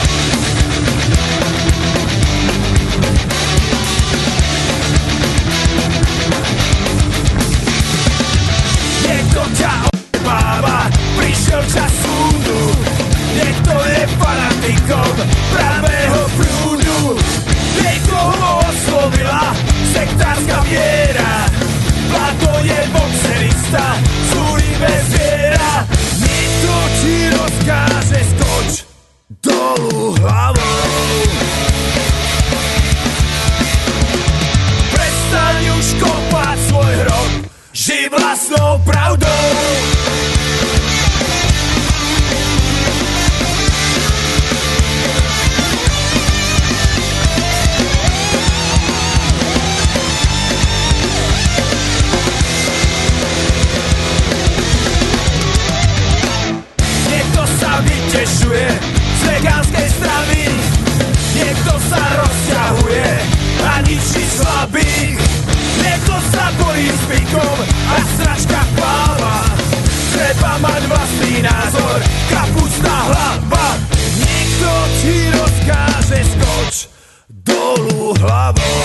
Niekto ťa obáva, prišiel čas súdu, niekto je fanatikom pravého prúdu, niekoho oslovila sektárska viera, Vlado je boxerista, súrivé zviera, niekto ti rozkáže skoč dolu hlavou. Prestaň už kopať svoj hrob, žij vlastnou pravdou. Vytešuje z vegánskej stravy, niekto sa rozťahuje a ničí slabých, niekto sa bojí zvykom a sračka pláva, treba mať vlastný názor, kapustná hlava, niekto ti rozkáže skoč dolu hlavou.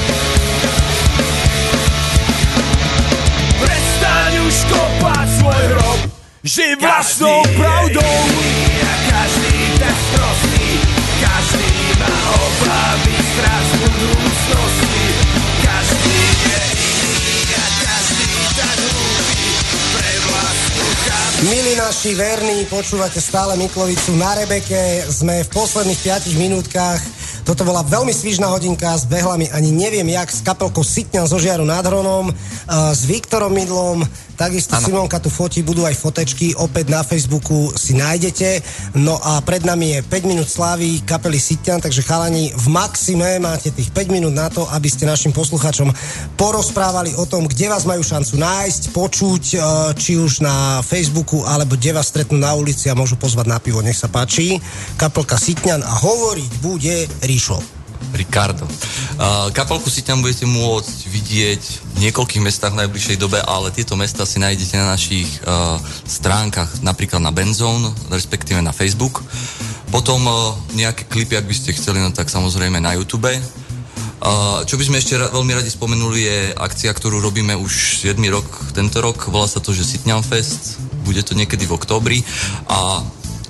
Prestaň už kopať svoj hrob, žij vlastnou pravdou. A každý tak prostý, každý má obavy, strach z budúcnosti, každý je iný a každý tak hlúpy pre vlastnú chápu. Milí naši verní, počúvate stále Miklovicu na Rebeke, sme v posledných 5 minútkach. Toto bola veľmi svižná hodinka s behlami, ani neviem jak, s kapelkou Sitňan zo Žiaru nad Hronom, s Viktorom Mydlom, takisto ano. Simonka tu fotí, budú aj fotečky, opäť na Facebooku si nájdete. No a pred nami je 5 minút slávy kapely Sitňan, takže chalani, v maxime máte tých 5 minút na to, aby ste našim poslucháčom porozprávali o tom, kde vás majú šancu nájsť, počuť, či už na Facebooku, alebo kde vás stretnú na ulici a môžu pozvať na pivo, nech sa páči. Kapelka Sitňan a hovoriť bude Ricardo. Kapelku Sitňan budete môcť vidieť v niekoľkých mestách v najbližšej dobe, ale tieto mesta si nájdete na našich stránkach, napríklad na Benzone, respektíve na Facebook. Potom nejaké klipy, ak by ste chceli, no tak samozrejme na YouTube. Čo by sme ešte veľmi radi spomenuli, je akcia, ktorú robíme už 7. rok, tento rok. Volá sa to, že Sitňan Fest. Bude to niekedy v októbri. A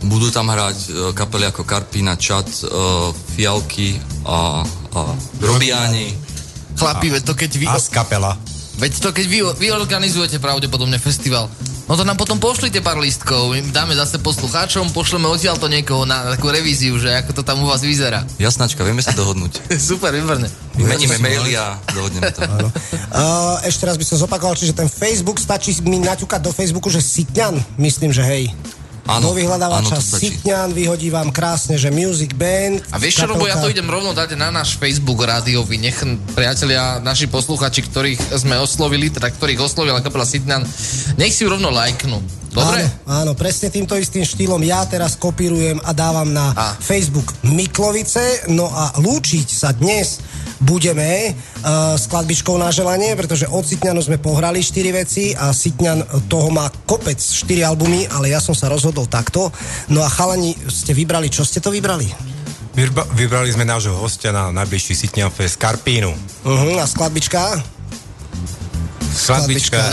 Budú tam hrať kapely ako Karpina, Čad, Fialky a Robiáni. Chlapi, veď to keď vy... kapela. Veď to keď vy organizujete pravdepodobne festival, no to nám potom pošlite pár lístkov, my dáme zase poslucháčom, pošleme odtiaľto niekoho na takú revíziu, že ako to tam u vás vyzerá. Jasnačka, vieme sa dohodnúť. Super, výborné. Vymeníme maily a dohodneme to. Ešte raz by som zopakoval, čiže ten Facebook, stačí mi naťukať do Facebooku, že Sitňan, myslím, že hej. Do vyhľadávača Sitňan, vyhodí vám krásne, že Music Band. A vieš čo, Robo, ja to idem rovno dať na náš Facebook rádiový, nech priatelia, naši posluchači, ktorých sme oslovili, teda ktorých oslovila kapela Sitňan, nech si ju rovno lajknú. Dobre? Áno, presne týmto istým štýlom ja teraz kopírujem a dávam na Facebook Miklovice, no a lúčiť sa dnes budeme skladbičkou na želanie, pretože od Sitňanu sme pohrali 4 veci a Sitňan toho má kopec 4 albumy, ale ja som sa rozhodol takto. No a chalani, ste vybrali, čo ste to vybrali? Vybrali sme nášho hostia na najbližší Sitňan Fest, Karpínu. A skladbička? Skladbička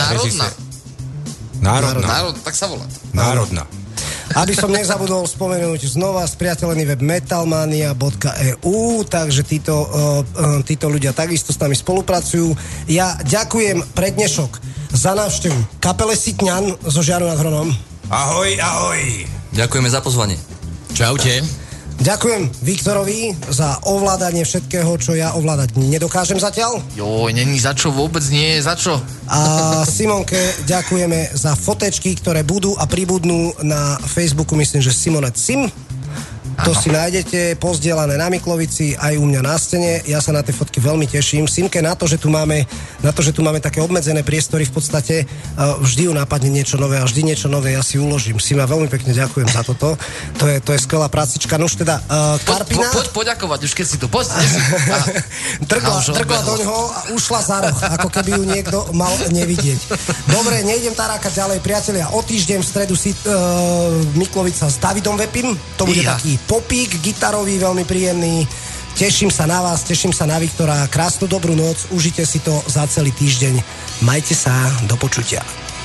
Národná. Tak sa volá. Národná. Aby som nezabudol spomenúť znova spriateľený web metalmania.eu, takže títo ľudia takisto s nami spolupracujú. Ja ďakujem pre dnešok za návštevu kapele Sitňan zo Žiaru nad Hronom. Ahoj, ahoj. Ďakujeme za pozvanie. Čaute. Ďakujem Viktorovi za ovládanie všetkého, čo ja ovládať nedokážem zatiaľ. Joj, není za čo, vôbec nie, za čo. A Simonke ďakujeme za fotečky, ktoré budú a pribudnú na Facebooku, myslím, že Simonet Sim. To si nájdete pozdielané na Miklovici, aj u mňa na scéne. Ja sa na tie fotky veľmi teším. Simke, na to, že tu máme také obmedzené priestory, v podstate vždy ju napadne niečo nové a vždy niečo nové ja si uložím. Sima, veľmi pekne ďakujem za toto. To je skvelá prácička. No už teda Karpina... Poď poďakovať, už keď si tu. Poď. Trkla do ňoho a ušla za roh, ako keby ju niekto mal nevidieť. Dobre, nejdem tarákať ďalej, priatelia. O týždeň v stredu Miklovica s Davidom Vepim. To bude taký popík gitarový, veľmi príjemný. Teším sa na vás, teším sa na Viktora. Krásnu dobrú noc, užite si to za celý týždeň. Majte sa, do počutia.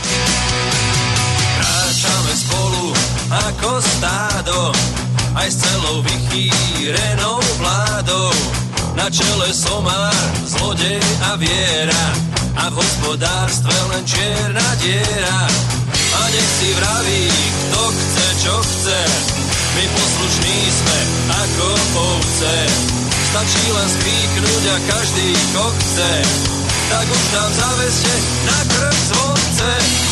Kráčame spolu ako stádo, aj s celou vychýrenou vládou. Na čele somár, zlodej a viera, a v hospodárstve len čierna diera. A nech si vraví, kto chce, čo chce, my poslušní sme ako ovce. Stačí len skríknuť a každý ko chce, tak už nám zaveste na krk zvonce.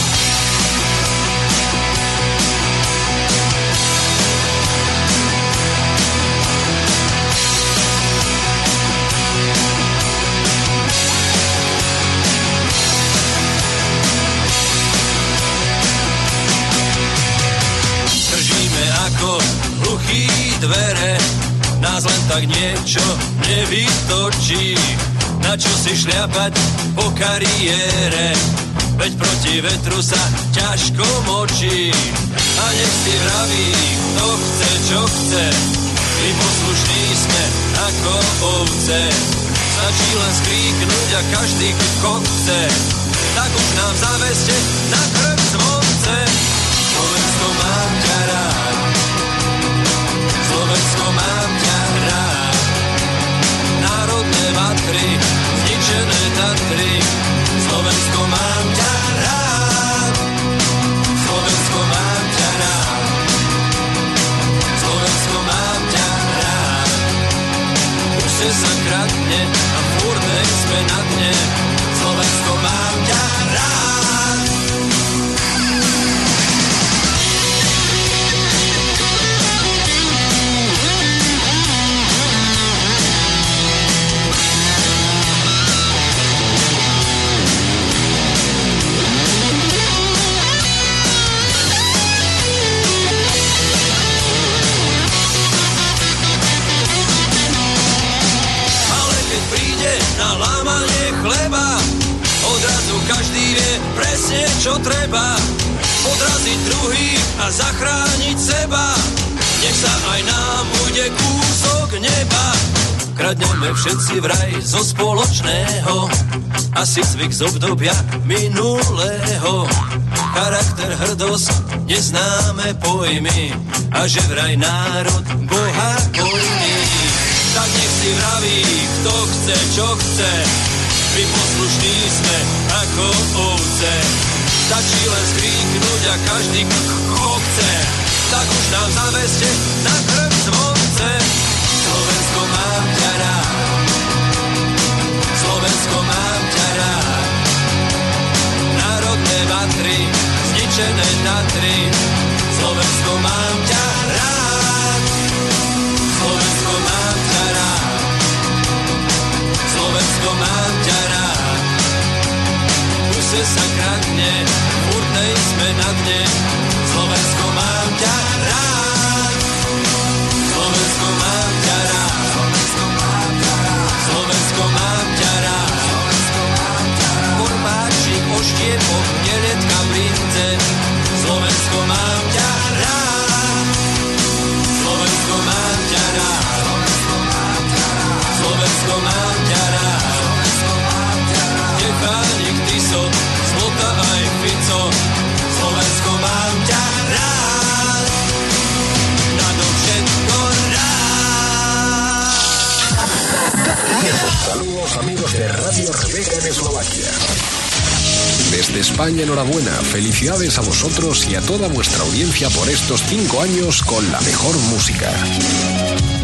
Držíme ako hluchý dvere, nás len tak niečo nevytočí. Na čo si šľapať po kariére, veď proti vetru sa ťažko močí. A nech si vraví, kto chce, čo chce, my poslušní sme ako ovce. Stačí len skríknuť a každý ko chce, tak už nám zaveste na krk zvonce. Slovensko, mám ťa rád, Slovensko, mám ťa rád. Národné vatry, zničené Tatry, Slovensko, mám ťa rád. Slovensko, mám ťa rád. Slovensko, mám ťa rád. Už sa kradne a furt sme na dne, Slovensko, mám ťa rád. Na lámanie chleba odrazu každý vie presne, čo treba. Podraziť druhých a zachrániť seba, nech sa aj nám bude kúsok neba. Kradneme všetci vraj zo spoločného, asi zvyk z obdobia minulého. charakter, hrdosť, neznáme pojmy a že vraj národ Boha bojný. Tak nech si vraví, kto chce, čo chce, my poslušní sme ako ovce. Stačí len skríknuť a každý koho chce, tak už nám zaveste na krv zvonce. Slovensko mám ťa rád, Slovensko mám ťa rád. Národné vatry, zničené Tatry, Slovensko mám ťa rád. Slovensko mám ťa rád, Slovensko mám ťa rád. Kuse sa kradne, furt nejsme na dne, Slovensko mám ťa rád. Slovensko mám ťa rád, Slovensko mám ťa rád. Kormáčik, oštiepok, Neretka, Brince, Slovensko mám ťa rád. Slovensko mám ťa rád, Slovensko mám ťa rád. Stefánik, Tiso, Zlota aj Fico, Slovensko mám ťa rád. Nado všetko rád. Saludos amigos de Radio Rebeka en Eslovaquia. Desde España, enhorabuena, felicidades a vosotros y a toda vuestra audiencia por estos 5 años con la mejor música.